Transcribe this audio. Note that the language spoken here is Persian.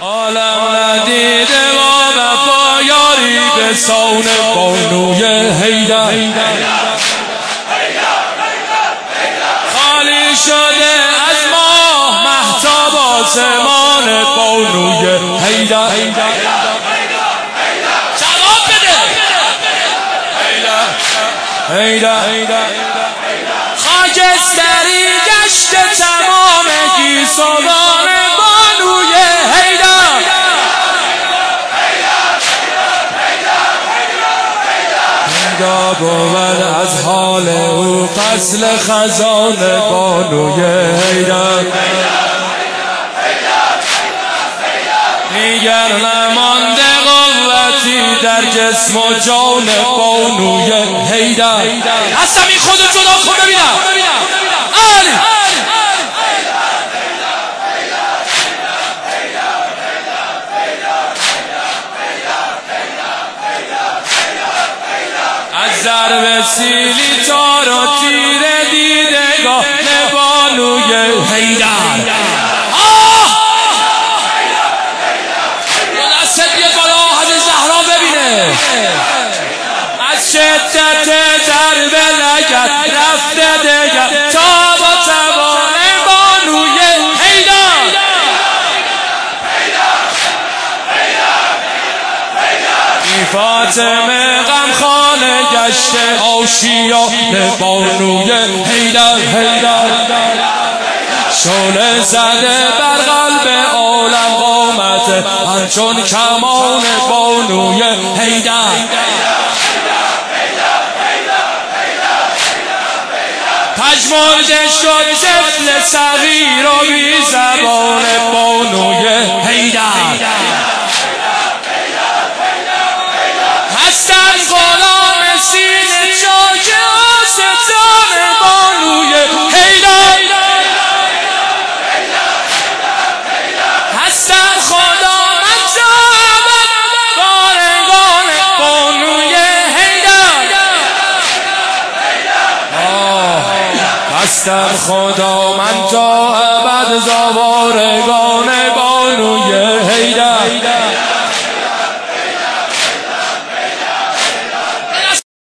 عالم ندیده و وفا یاری به سان بانوی حیدر. خالی شده از ماه مهتاب آسمان بانوی حیدر. جواب بده حیدر. خاکستری گشت تمام گیسوان بانوی حیدر. حیدر بود از حال او فصل خزان بانوی حیدر. دیگر نمانده قوتی در جسم و جان بانوی حیدر. هستم این خود جدا کن ببینم. از ضرب سیلی تار و تیر دیدگاه بانوی حیدر. دست بیاد بالا حضرت زهرا ببینه. از شدت ضرب لگد رفته دگر تاب و توان بانوی حیدر. این فاطمه غمخانه گشته آشیان بانوی حیدر. شعله زده بر قلب عالم قامت همچون کمان بانوی حیدر. پژمرده شد طفل صغیر و بی زبان بانوی حیدر. هستن غلام سینه چاک آستان بانوی حیدر. هستن خداوند جابت بارگان بانوی حیدر. هستن خداوند تا ابد زوارگان بانوی حیدر.